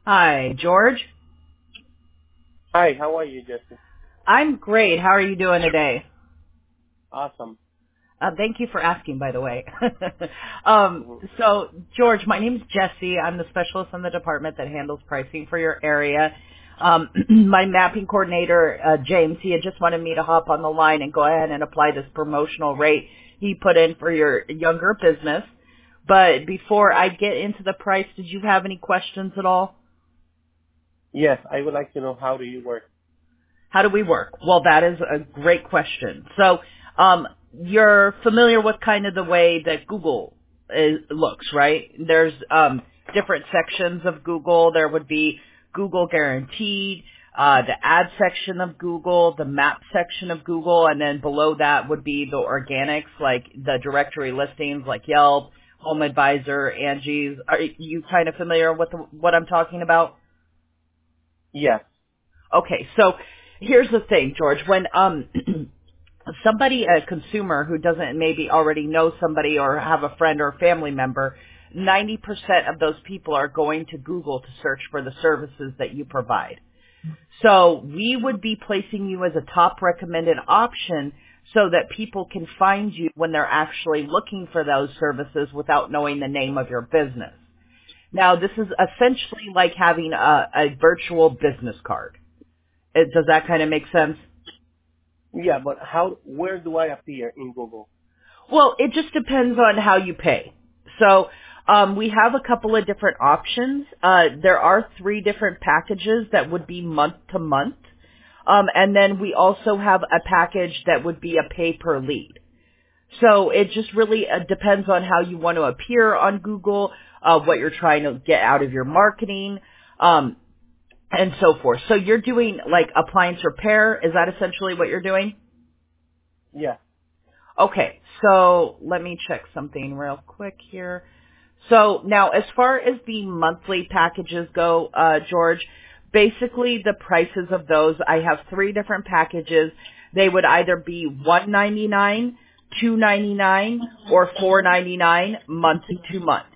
Hi, George. Hi, how are you, Jesse? I'm great. How are you doing today? Awesome. Thank you for asking, by the way. Mhm. So, George, my name's Jesse. I'm the specialist in the department that handles pricing for your area. My mapping coordinator, James, he had just wanted me to hop on the line and go ahead and apply this promotional rate he put in for your younger business. But before I get into the price, did you have any questions at all? Yes, I would like to know how do you work? How do we work? Well, that is a great question. So, you're familiar with kind of the way that Google looks, right? There's different sections of Google. There would be Google Guaranteed, the ad section of Google, the map section of Google, and then below that would be the organics, like the directory listings like Yelp, Home Advisor, Angie's. Are you kind of familiar with what I'm talking about? Yes. Okay, so here's the thing, George. When somebody, a consumer who doesn't maybe already know somebody or have a friend or family member, 90% of those people are going to Google to search for the services that you provide. So we would be placing you as a top recommended option so that people can find you when they're actually looking for those services without knowing the name of your business. Now, this is essentially like having a virtual business card. Does that kind of make sense? Yeah, but where do I appear in Google? Well, it just depends on how you pay. So we have a couple of different options. There are three different packages that would be month to month. And then we also have a package that would be a pay per lead. So it just really depends on how you want to appear on Google, what you're trying to get out of your marketing, and so forth. So you're doing like appliance repair. Is that essentially what you're doing? Yeah. Okay, so let me check something real quick here. So now, as far as the monthly packages go, George, basically the prices of those, I have three different packages. They would either be $199, $299, or $499 month to month.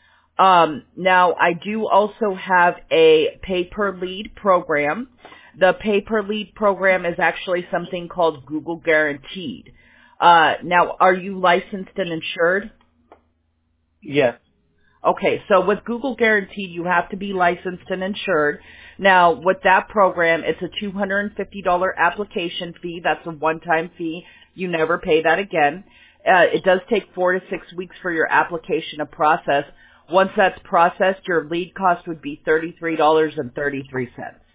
Now, I do also have a pay per lead program. The pay per lead program is actually something called Google Guaranteed. Now, are you licensed and insured? Yes. Okay, so with Google Guaranteed, you have to be licensed and insured. Now, with that program, it's a $250 application fee. That's a one-time fee. You never pay that again. It does take 4 to 6 weeks for your application to process. Once that's processed, your lead cost would be $33.33.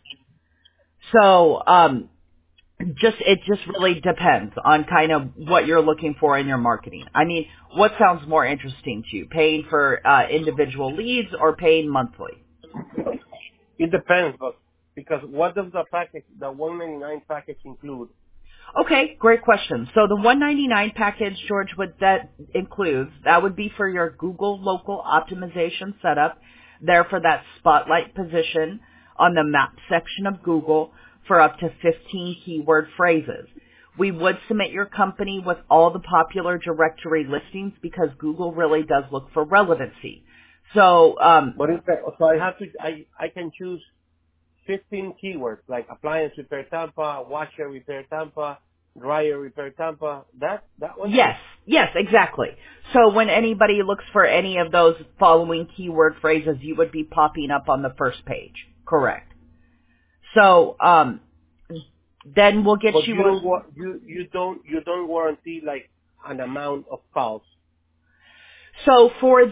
So, it just really depends on kind of what you're looking for in your marketing. I mean, what sounds more interesting to you? Paying for individual leads or paying monthly? It depends, but because what does the 199 package include? Okay, great question. So the 199 package, George, what that includes, that would be for your Google local optimization setup, there for that spotlight position on the map section of Google for up to 15 keyword phrases. We would submit your company with all the popular directory listings because Google really does look for relevancy. So, So I can choose 15 keywords like appliance repair Tampa, washer repair Tampa, dryer repair Tampa. That one? yes, yes, exactly. So when anybody looks for any of those following keyword phrases, you would be popping up on the first page. Correct. So, then we'll get But you you don't on. you don't warranty like an amount of calls. So for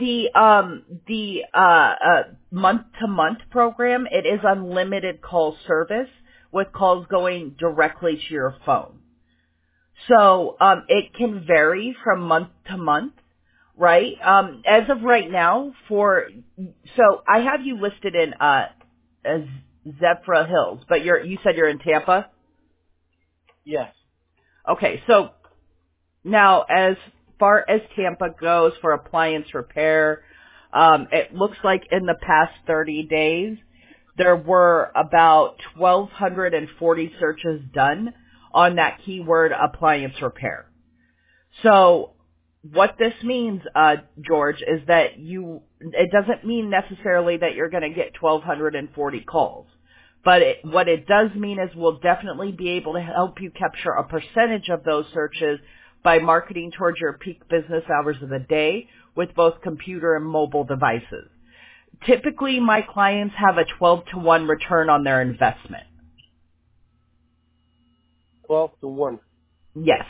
the month to month program, it is unlimited call service with calls going directly to your phone. So it can vary from month to month, right? As of right now, so I have you listed in as Zephyr Hills, but you said you're in Tampa. Yes. Okay, so now as far as Tampa goes for appliance repair, it looks like in the past 30 days there were about 1,240 searches done on that keyword appliance repair. So what this means, George, is that it doesn't mean necessarily that you're going to get 1,240 calls. But what it does mean is we'll definitely be able to help you capture a percentage of those searches by marketing towards your peak business hours of the day with both computer and mobile devices. Typically, my clients have a 12-to-1 return on their investment. 12-to-1. Yes.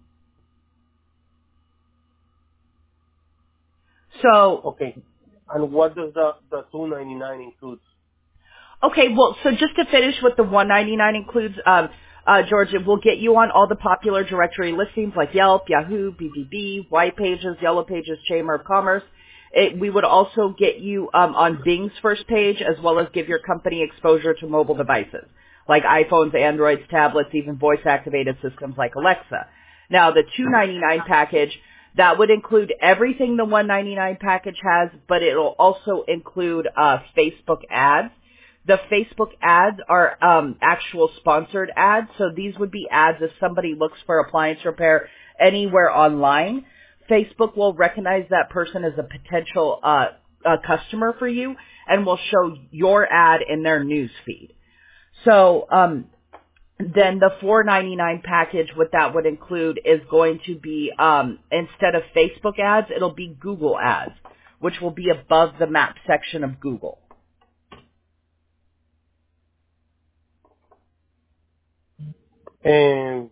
So, Okay. And what does the $299 include? okay, well, so just to finish what the $199 includes, George, it will get you on all the popular directory listings like Yelp, Yahoo, BBB, White Pages, Yellow Pages, Chamber of Commerce. We would also get you on Bing's first page, as well as give your company exposure to mobile devices like iPhones, Androids, tablets, even voice-activated systems like Alexa. Now, the $299 package, that would include everything the $199 package has, but it'll also include Facebook ads. The Facebook ads are actual sponsored ads, so these would be ads if somebody looks for appliance repair anywhere online. Facebook will recognize that person as a potential customer for you and will show your ad in their news feed. So then the $499 package, what that would include is going to be instead of Facebook ads, it'll be Google ads, which will be above the map section of Google. And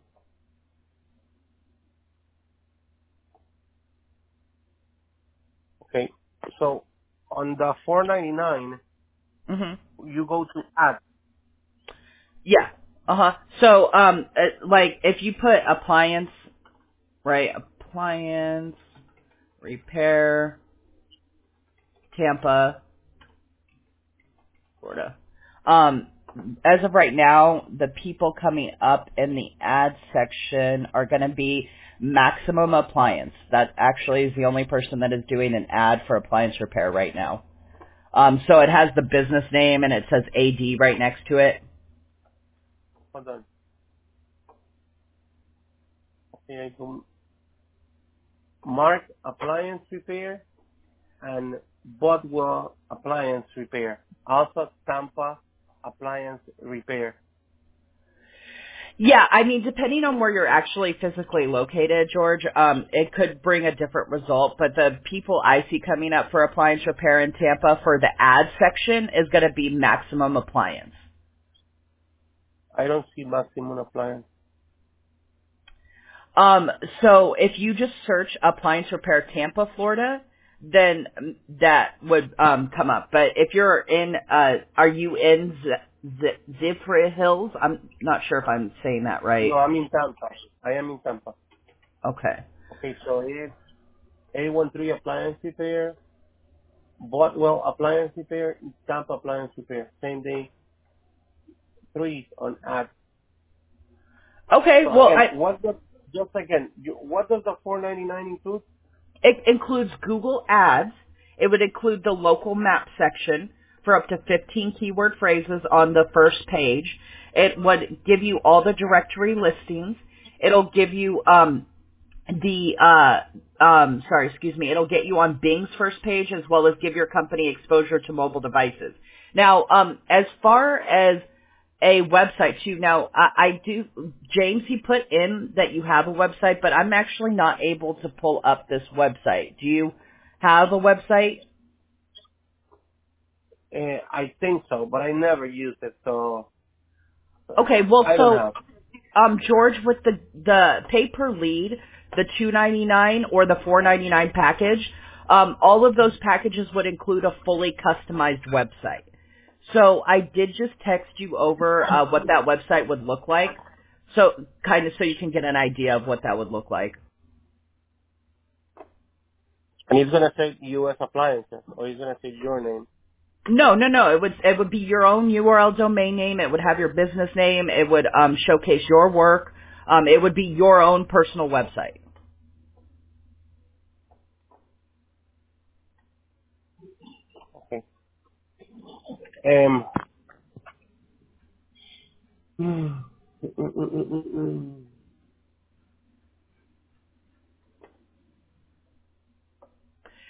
okay, so on the $499, you go to ads. Yeah. So, like if you put appliance, right? Appliance repair, Tampa, Florida. As of right now, the people coming up in the ad section are going to be Maximum Appliance. That actually is the only person that is doing an ad for appliance repair right now. So it has the business name and it says AD right next to it. Hold on. Okay, I do Mark Appliance Repair and Bodwell Appliance Repair. Also Tampa Appliance Repair. Yeah, I mean, depending on where you're actually physically located, George, it could bring a different result. But the people I see coming up for appliance repair in Tampa for the ad section is going to be Maximum Appliance. I don't see Maximum Appliance. So if you just search appliance repair Tampa, Florida, then that would come up. But if you're in, are you in Zephyr Hills? I'm not sure if I'm saying that right. No, I'm in Tampa. I am in Tampa. Okay. Okay, so it's A13 Appliance Repair, Bodwell Appliance Repair, Tampa Appliance Repair. Same day, 3 on ads. Okay. So Well, again, what does the $499 include? it includes Google Ads. It would include the local map section for up to 15 keyword phrases on the first page. It would give you all the directory listings. It'll give you it'll get you on Bing's first page as well as give your company exposure to mobile devices. Now, as far as a website too, now I do, James, he put in that you have a website, but I'm actually not able to pull up this website. Do you have a website? I think so, but I never used it, so Okay, well, I don't have. George, with the pay per lead, the $299 or the $499 package, all of those packages would include a fully customized website. So I did just text you over what that website would look like, so kind of so you can get an idea of what that would look like. And it's gonna say U.S. Appliances, or it's gonna say your name. No. It would be your own URL domain name. It would have your business name. It would showcase your work. It would be your own personal website. Okay.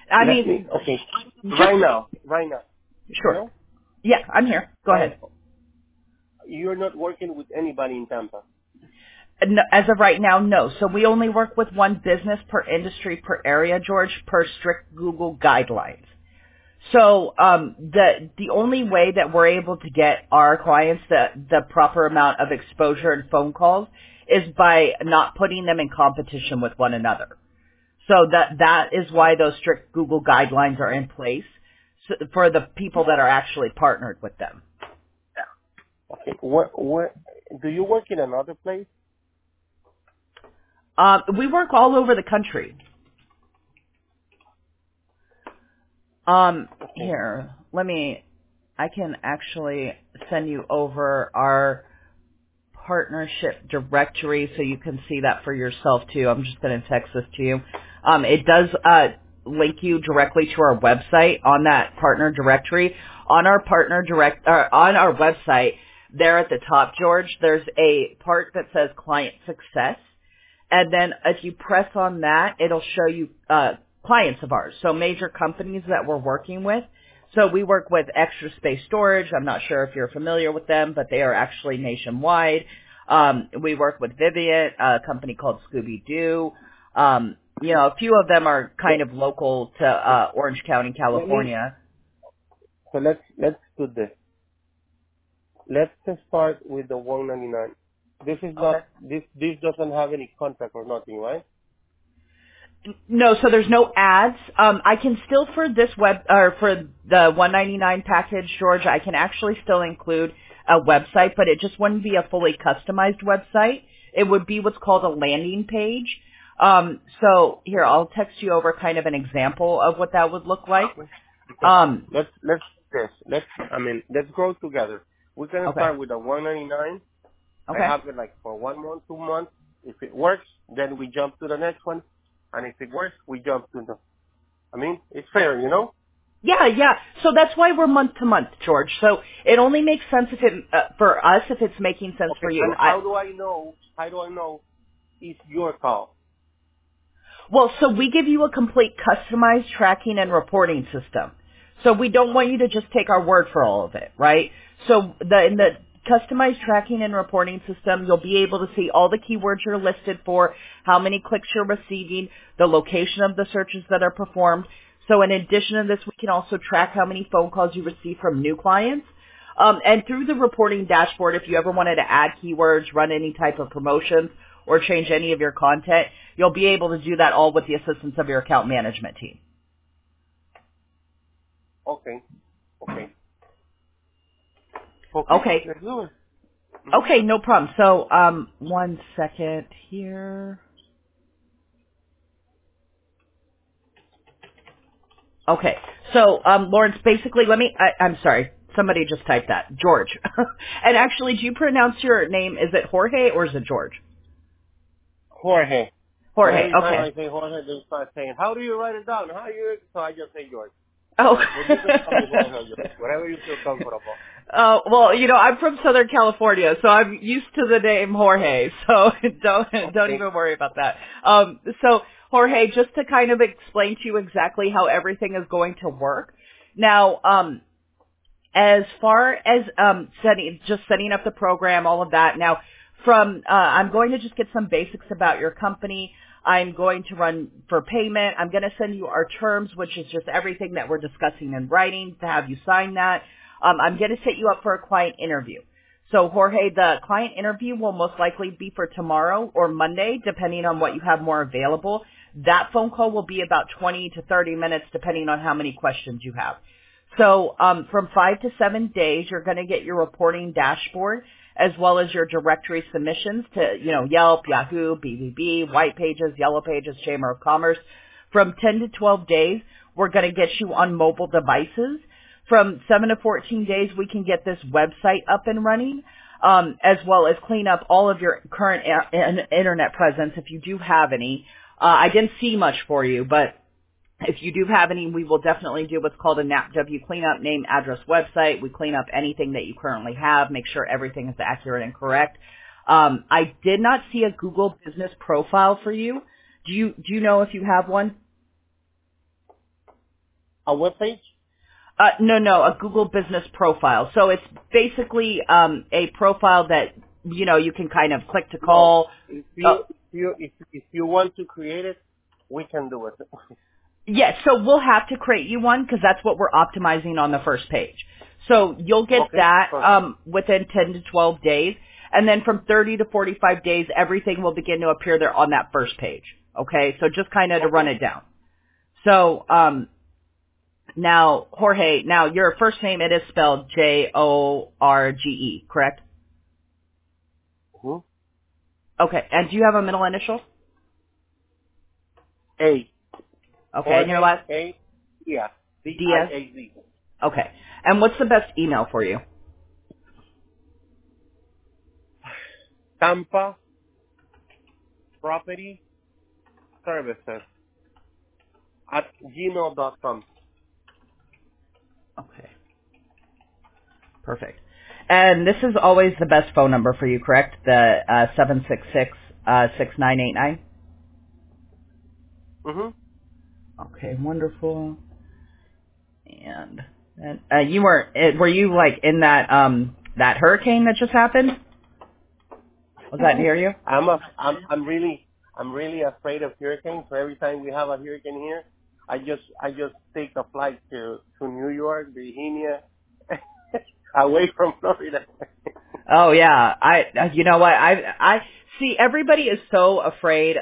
I Let mean, me, okay. just, Right now. sure. Hello? Yeah, I'm here. Go ahead. You're not working with anybody in Tampa. No, as of right now, no. So we only work with one business per industry per area, George, per strict Google guidelines. So the only way that we're able to get our clients the proper amount of exposure and phone calls is by not putting them in competition with one another. So that is why those strict Google guidelines are in place for the people that are actually partnered with them. Okay. What, do you work in another place? We work all over the country. Okay. Here, I can actually send you over our partnership directory so you can see that for yourself too. I'm just going to text this to you. It does link you directly to our website on that partner directory. On our on our website, there at the top, George, there's a part that says client success. And then if you press on that, it'll show you clients of ours, so major companies that we're working with. So we work with Extra Space Storage. I'm not sure if you're familiar with them, but they are actually nationwide. We work with Vivint, a company called Scooby Doo. A few of them are kind of local to Orange County, California. So let's do this. Let's just start with the 199. This is not, this doesn't have any contract or nothing, right? No, so there's no ads. I can still for this for the 199 package, George, I can actually still include a website, but it just wouldn't be a fully customized website. It would be what's called a landing page. So here, I'll text you over kind of an example of what that would look like. Let's grow together. We're gonna Okay. start with the 199. Okay. I have it like for 1 month, 2 months. If it works, then we jump to the next one. And if it works, we jump to it's fair, you know? Yeah. So that's why we're month to month, George. So it only makes sense if it for us if it's making sense Okay, for you. and how do I know it's your call? Well, so we give you a complete customized tracking and reporting system. So we don't want you to just take our word for all of it, right? So in the customized tracking and reporting system, you'll be able to see all the keywords you're listed for, how many clicks you're receiving, the location of the searches that are performed. So in addition to this, we can also track how many phone calls you receive from new clients. And through the reporting dashboard, if you ever wanted to add keywords, run any type of promotions, or change any of your content, you'll be able to do that all with the assistance of your account management team. Okay. Okay. Let's do it. Okay, no problem. So, 1 second here. Okay. So, Lawrence, basically, I'm sorry. Somebody just typed that. George. And actually, do you pronounce your name, is it Jorge or is it George? Jorge. Jorge, Every time okay. I say Jorge, they start saying, how do you write it down? So I just say George. Oh. But you can call me Jorge or George, whatever you feel comfortable. Well, I'm from Southern California, so I'm used to the name Jorge, so don't even worry about that. So Jorge, just to kind of explain to you exactly how everything is going to work. Now, as far as setting up the program, all of that. Now, I'm going to just get some basics about your company. I'm going to run for payment. I'm going to send you our terms, which is just everything that we're discussing in writing to have you sign that. I'm going to set you up for a client interview. So, Jorge, the client interview will most likely be for tomorrow or Monday, depending on what you have more available. That phone call will be about 20 to 30 minutes, depending on how many questions you have. So, from 5 to 7 days, you're going to get your reporting dashboard as well as your directory submissions to, Yelp, Yahoo, BBB, White Pages, Yellow Pages, Chamber of Commerce. From 10 to 12 days, we're going to get you on mobile devices. From 7 to 14 days, we can get this website up and running, as well as clean up all of your current internet presence if you do have any. I didn't see much for you, but if you do have any, we will definitely do what's called a NAPW cleanup, name, address, website. We clean up anything that you currently have, make sure everything is accurate and correct. I did not see a Google business profile for you. Do you know if you have one? A webpage? No, a Google Business Profile. So it's basically a profile that you can kind of click to No. call. If you want to create it, we can do it. Yes, so we'll have to create you one because that's what we're optimizing on the first page. So you'll get Okay. that Perfect. within 10 to 12 days. And then from 30 to 45 days, everything will begin to appear there on that first page. Okay, so just kind of to run Okay. it down. So now, Jorge, now your first name, it is spelled Jorge, correct? Mm-hmm. Okay, and do you have a middle initial? A. Okay, and your Jorge last, A. Diaz. Diaz? Diaz. Okay, and what's the best email for you? Tampa Property Services at gmail.com. Okay. Perfect. And this is always the best phone number for you, correct? The 766-6989? Mm-hmm. Okay, wonderful. And you were you like in that hurricane that just happened? Was that near you? I'm really afraid of hurricanes. So every time we have a hurricane here, I just take a flight to New York, Virginia, away from Florida. Oh yeah. You know what? I see everybody is so afraid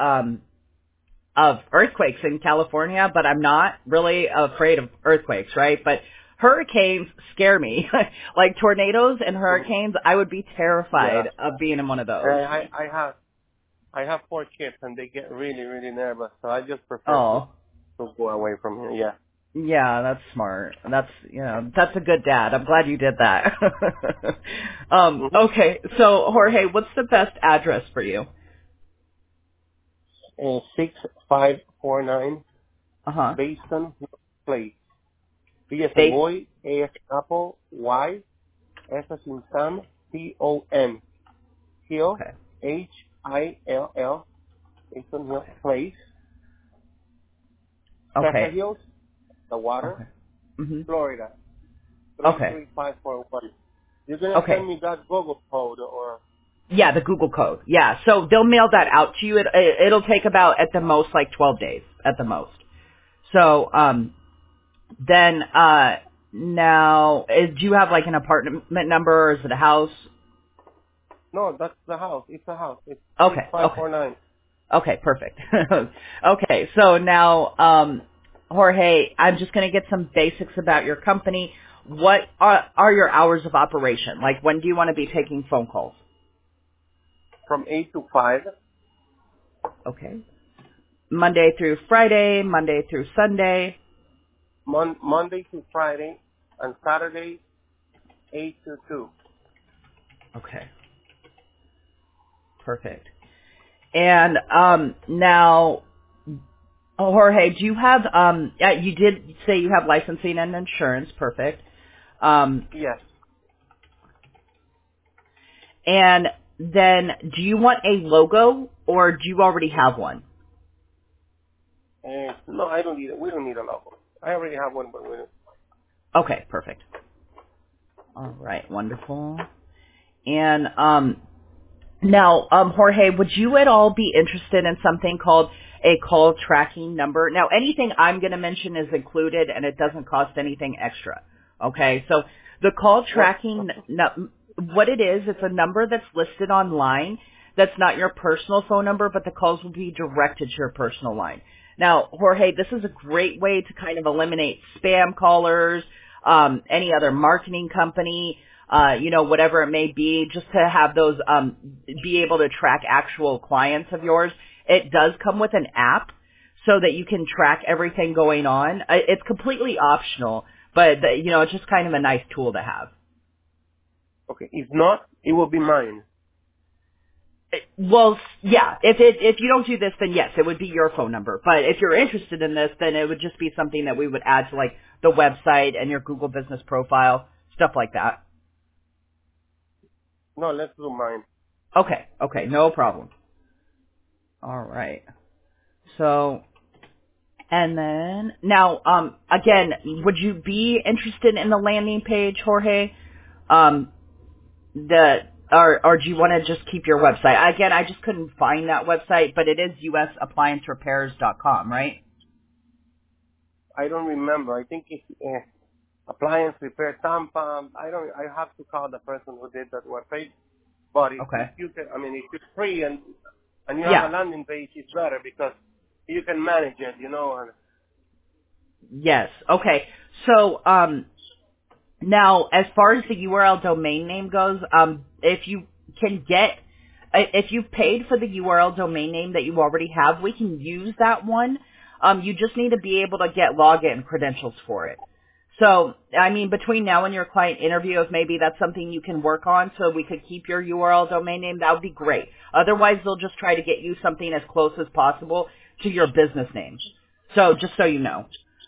of earthquakes in California, but I'm not really afraid of earthquakes, right? But hurricanes scare me. Like tornadoes and hurricanes, I would be Yeah. terrified of being in one of those. I have 4 kids and they get really, really nervous. So I just prefer Oh, to go away from here. Yeah. yeah, that's smart. That's a good dad. I'm glad you did that. Mm-hmm. Okay. So Jorge, what's the best address for you? 6549 Uh-huh. Basin Place. B as in Base. boy, A as in apple, Y, S as in Sam, T-O-N. Hill, Okay. Hill, Basin Hill Place. Texas Okay. Hills, the water, Okay. Mhm. Florida, Okay. 33541. You're gonna Okay. send me that Google code or Yeah, the Google code. Yeah, so they'll mail that out to you. It'll take about at the most like 12 days at the most. So then now do you have like an apartment number or is it a house? no, that's the house. It's a house. It's Okay, okay, 6549. okay, perfect. Okay, so now Jorge, I'm just going to get some basics about your company. What are your hours of operation? Like when do you want to be taking phone calls? From 8 to 5, Okay. Monday through Friday, Monday through Sunday. Monday to Friday, and Saturday 8 to 2. Okay, perfect. And now, Jorge, do you have you did say you have licensing and insurance, perfect. Yes. And then do you want a logo or do you already have one? No, I don't need it. We don't need a logo. I already have one, but we don't. Okay, perfect. All right, wonderful. And now, Jorge, would you at all be interested in something called a call tracking number? Now, anything I'm going to mention is included, and it doesn't cost anything extra. Okay, so the call What? tracking, what it is, it's a number that's listed online. That's not your personal phone number, but the calls will be directed to your personal line. Now, Jorge, this is a great way to kind of eliminate spam callers, any other marketing company, whatever it may be, just to have those, be able to track actual clients of yours. It does come with an app so that you can track everything going on. It's completely optional, but, it's just kind of a nice tool to have. Okay. If not, it will be mine. Well, yeah. If you don't do this, then yes, it would be your phone number. But if you're interested in this, then it would just be something that we would add to like the website and your Google Business Profile, stuff like that. No, let's do mine. Okay, no problem. All right. So And then now, again, would you be interested in the landing page, Jorge? Or do you want to just keep your website? Again, I just couldn't find that website, but it is usappliancerepairs.com, right? I don't remember. I think it's appliance repair Tampa. I have to call the person who did that webpage. But if Okay. you can, I mean, if it's free and you have Yeah. a landing page, it's better because you can manage it, you know. And Yes. Okay. So, now, as far as the URL domain name goes, if you can get, if you've paid for the URL domain name that you already have, we can use that one. You just need to be able to get login credentials for it. So, I mean, between now and your client interview, if maybe that's something you can work on so we could keep your URL domain name, that would be great. Otherwise, they'll just try to get you something as close as possible to your business name. So, just so you know.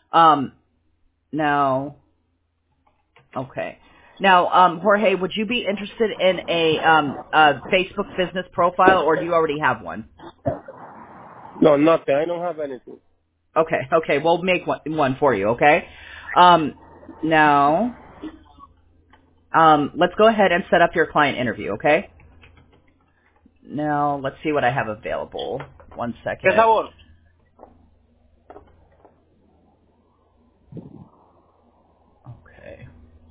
Now, okay. Now, Jorge, would you be interested in a Facebook business profile, or do you already have one? no, nothing. I don't have anything. Okay, we'll make one for you, okay? Now, let's go ahead and set up your client interview, okay? Now, let's see what I have available. One ¿Qué second. sabor? Okay.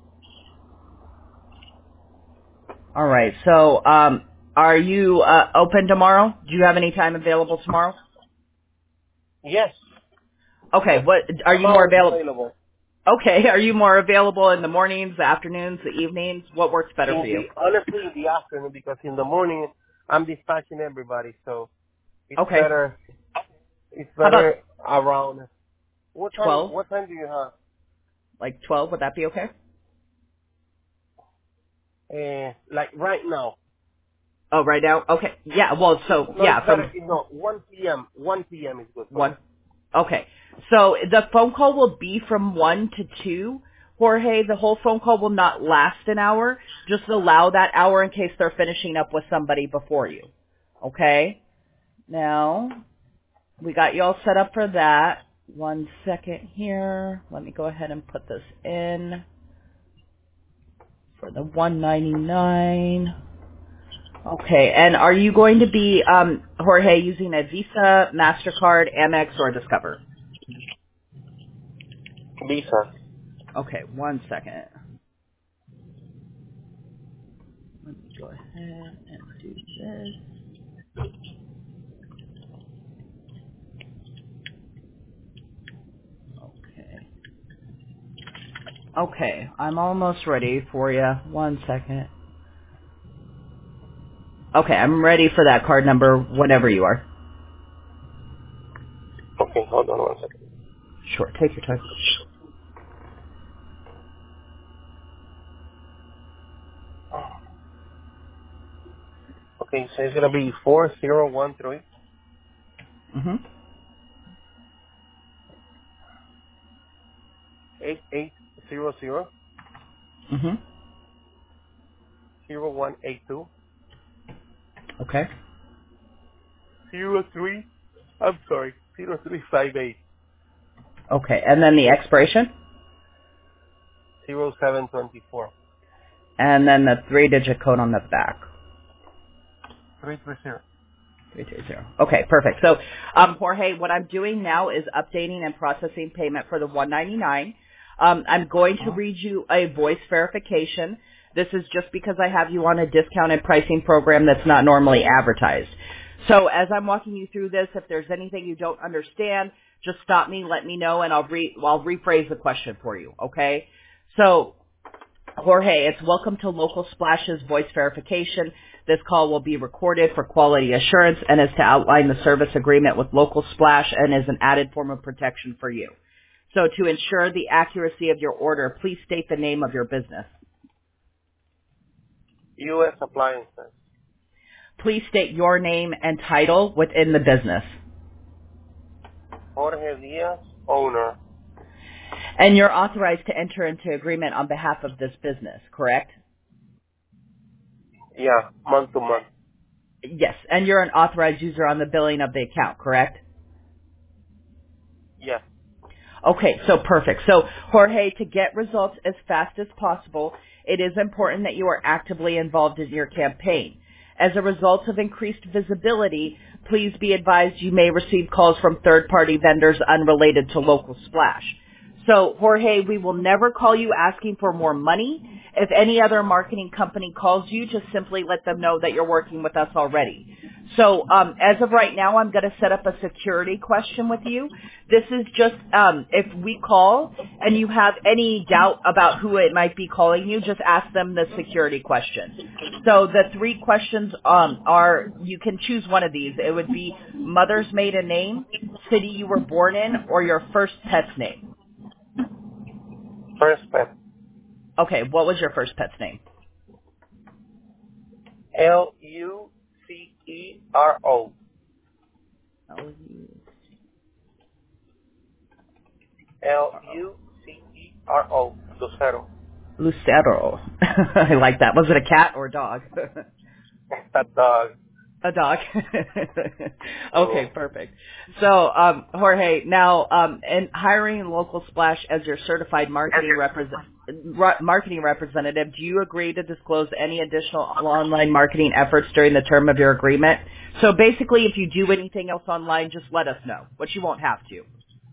All right, so, are you open tomorrow? Do you have any time available tomorrow? Yes, Okay, what, are I'm you more always available? available. Okay, are you more available in the mornings, the afternoons, the evenings? What works better for you? Honestly, in the afternoon because in the morning I'm dispatching everybody, so it's Okay. better. It's How about better around. What time? 12? What time do you have? Like 12, would that be okay? Like right now. Oh, right now? Okay. Yeah, well, so, No, it's yeah, better. from No, 1 p.m. 1 p.m. is good for me. 1. Okay. So the phone call will be from 1 to 2. Jorge, the whole phone call will not last an hour. Just allow that hour in case they're finishing up with somebody before you. Okay? Now, we got you all set up for that. 1 second here. Let me go ahead and put this in for the 199. Okay, and are you going to be, Jorge, using a Visa, MasterCard, Amex, or Discover? Visa. Okay, 1 second. Let me go ahead and do this. Okay. Okay, I'm almost ready for you. 1 second. Okay, I'm ready for that card number whenever you are. Okay, hold on 1 second. Sure, take your time. Okay, so it's gonna be 4013 Mm-hmm. 8800 Mm-hmm. 0182 Okay. 03. I'm sorry, 0358 Okay, and then the expiration? 0724 And then the 3-digit code on the back. 330. 320. Okay, perfect. So, Jorge, what I'm doing now is updating and processing payment for the 199. I'm going to read you a voice verification. This is just because I have you on a discounted pricing program that's not normally advertised. So as I'm walking you through this, if there's anything you don't understand, just stop me, let me know, and I'll rephrase the question for you, okay? So, Jorge, it's welcome to Local Splash's voice verification. This call will be recorded for quality assurance and is to outline the service agreement with Local Splash and is an added form of protection for you. So to ensure the accuracy of your order, please state the name of your business. U.S. Appliances. Please state your name and title within the business. Jorge Diaz, owner. And you're authorized to enter into agreement on behalf of this business, correct? Yeah, month to month. Yes, and you're an authorized user on the billing of the account, correct? Yes. Okay, so perfect. So, Jorge, to get results as fast as possible, it is important that you are actively involved in your campaign. As a result of increased visibility, please be advised you may receive calls from third-party vendors unrelated to Local Splash. So, Jorge, we will never call you asking for more money. If any other marketing company calls you, just simply let them know that you're working with us already. So, as of right now, I'm going to set up a security question with you. This is just if we call and you have any doubt about who it might be calling you, just ask them the security question. So the 3 questions are, you can choose one of these. It would be mother's maiden name, city you were born in, or your first pet's name. First pet. Okay, what was your first pet's name? Lucero. Lucero. Lucero. Lucero. I like that. Was it a cat or a dog? That dog. A dog. Oh. Okay, perfect. So, Jorge, now, in hiring Local Splash as your certified marketing representative, do you agree to disclose any additional online marketing efforts during the term of your agreement? So basically, if you do anything else online, just let us know, but you won't have to.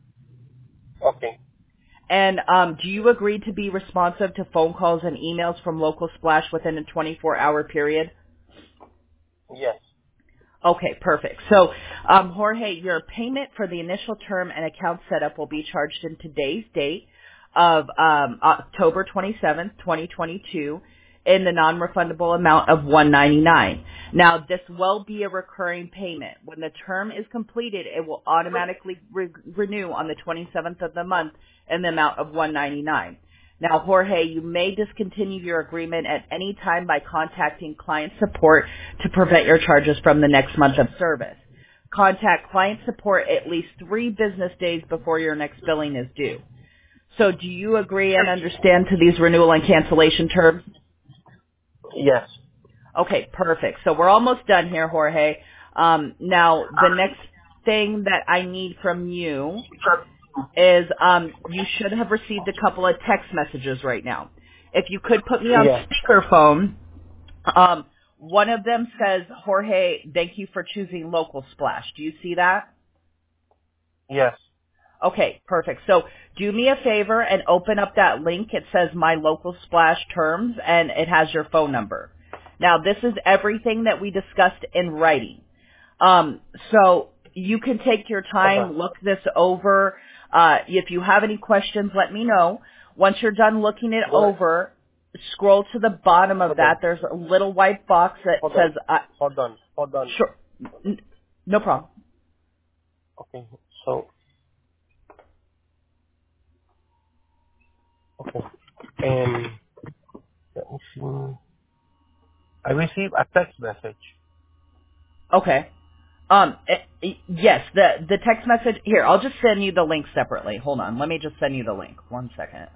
Okay. And do you agree to be responsive to phone calls and emails from Local Splash within a 24-hour period? Yes. Okay, perfect. So, Jorge, your payment for the initial term and account setup will be charged in today's date of October 27th, 2022, in the non-refundable amount of $199. Now, this will be a recurring payment. When the term is completed, it will automatically renew on the 27th of the month in the amount of $199. Now, Jorge, you may discontinue your agreement at any time by contacting client support to prevent your charges from the next month of service. Contact client support at least 3 business days before your next billing is due. So do you agree and understand to these renewal and cancellation terms? Yes. Okay, perfect. So we're almost done here, Jorge. Now, the next thing that I need from you is you should have received a couple of text messages right now. If you could put me on Yes. speakerphone, one of them says, Jorge, thank you for choosing Local Splash. Do you see that? Yes. Okay, perfect. So do me a favor and open up that link. It says My Local Splash Terms, and it has your phone number. Now, this is everything that we discussed in writing. So you can take your time, look this over. If you have any questions, let me know. Once you're done looking it over, scroll to the bottom of that. There's a little white box that says... Hold on. Sure. No problem. Okay. So. Okay. Let me see. I received a text message. Okay. Yes, the text message, here, I'll just send you the link separately. Hold on, let me just send you the link. 1 second.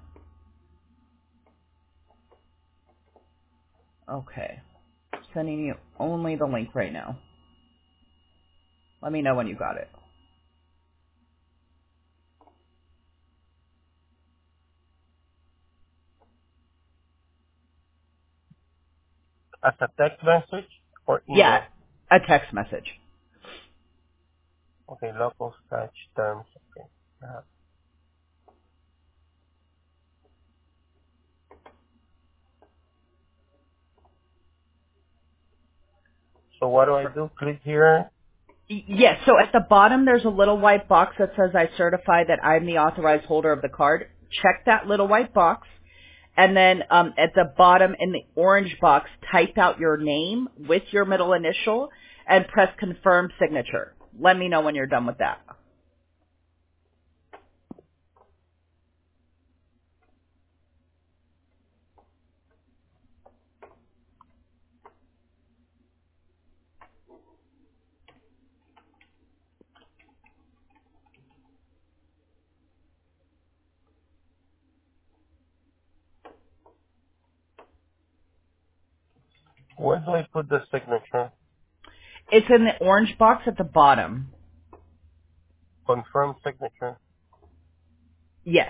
Okay. Sending you only the link right now. Let me know when you got it. As a text message or email? Yeah, a text message. Okay, local sketch terms. Okay. So what do I do? Click here. Yes, so at the bottom there's a little white box that says I certify that I'm the authorized holder of the card. Check that little white box. And then at the bottom in the orange box, type out your name with your middle initial and press confirm signature. Let me know when you're done with that. Where do I put the signature? It's in the orange box at the bottom. Confirm signature. Yes.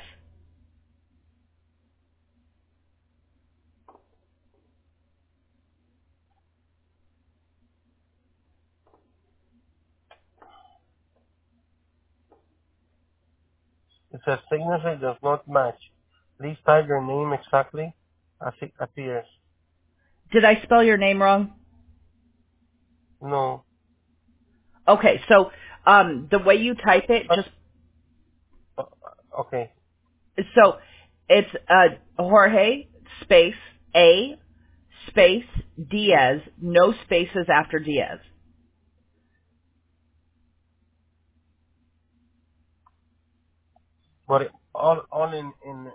It says signature does not match. Please type your name exactly as it appears. Did I spell your name wrong? No. Okay, so the way you type it, just Uh, okay. so it's Jorge space A space Diaz, no spaces after Diaz. But all in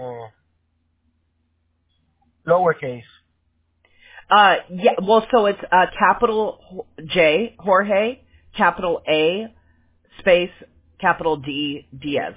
lowercase. Yeah, well, so it's capital J Jorge, capital A space capital D Diaz.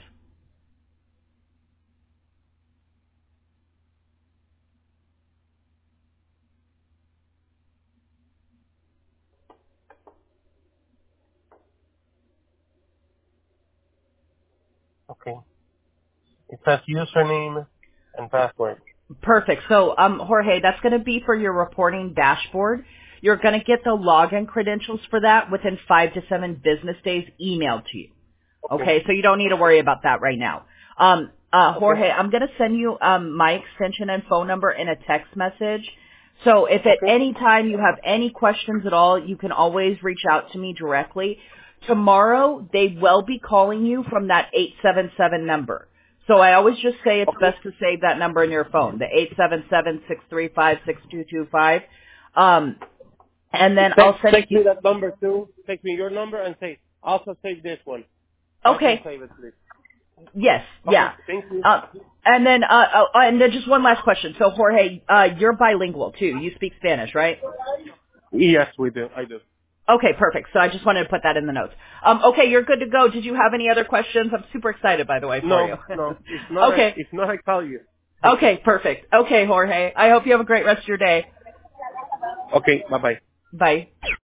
Okay. It says username and password. Perfect. So, Jorge, that's going to be for your reporting dashboard. You're going to get the login credentials for that within 5 to 7 business days emailed to you. Okay. Okay, so you don't need to worry about that right now. Okay. Jorge, I'm going to send you my extension and phone number in a text message. So if at Okay. any time you have any questions at all, you can always reach out to me directly. Tomorrow, they will be calling you from that 877 number. So I always just say it's Okay. best to save that number in your phone, the 877-635-6225. And then I'll send Text you, me that number too. Text me your number and say, also save this one. So I can okay, save it, please. yes, Okay. yeah. Thank you. Uh, and then just one last question. So Jorge, you're bilingual too. You speak Spanish, right? Yes, we do. I do. Okay, perfect. So I just wanted to put that in the notes. Okay, you're good to go. Did you have any other questions? I'm super excited, by the way, for you. No, no. If not, Okay. I call you. Okay, perfect. Okay, Jorge. I hope you have a great rest of your day. Okay. Bye bye. Bye.